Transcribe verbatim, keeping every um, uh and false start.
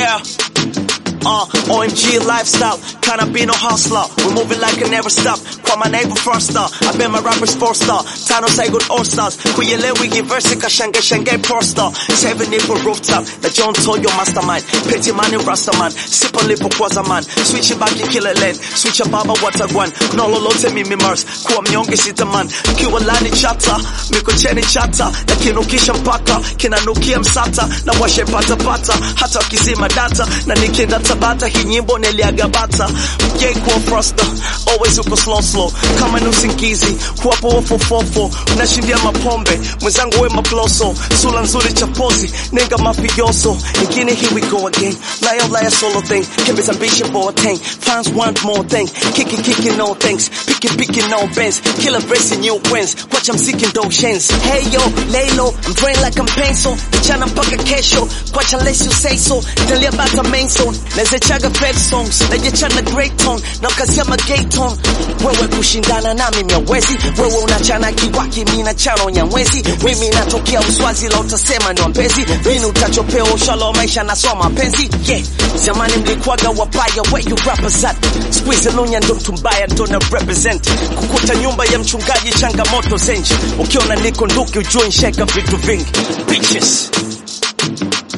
Yeah. Uh, O M G lifestyle, kinda be no hustler. We're moving like I never stop. Kwa my neighbor first star, I bet my rappers four star. Tano say good all stars. Kuyelewi giverse kashange shange pro star. Seven nipple rooftop, the John Toyo mastermind. Petty man and rastaman, sipo lipo kwaza man. Switch it back and kill a land. Switch a baba watagwan. No lolote mimi mars. Kuwa mnyonge sita man. Kiwa lani chata, miko cheni chata. Na kinukisha mpaka, kinanukia msata. Na washe pata pata, hata wakizima data. Na nikenda tabata, hii nyimbo neliaga bata. Mjei kuwa froster, always uko slow slow. Kama nusingizi, huwapo wafo fofo. Unashindia mapombe, mwenzangu we maploso. Sula nzuri chapozi, nenga mafioso. Ingine here we go again, liar liar solo thing. Hibis ambition for a tank, fans want more thing. Kicking kicking no thanks, picking picking no bends. Killer racing new wins, watch I'm seeking those shins. Hey yo, lay low, I'm drained like I'm pencil. Chana mpaka kesho, watch unless you say so. Tell you about the main zone, neze chaga fed songs. Na ye chana great tone, na ukasema gay tone. Wewe kushindana nami miawezi, wewe unachana kiwaki mina chano nyamwezi. Mimi natokea Uswazi la utasema ni wampezi. Mimi utachopea ushalo maisha nasoma penzi. Yeah, zamani mlikuwaga wapaya, where you rappers at? Squeeze lunya ndo tumbaya ndo na represent. Kukuta nyumba ya mchungaji changamoto zenji. Ukiona niko nduki ujue nsheka vitu vingi. Bitches.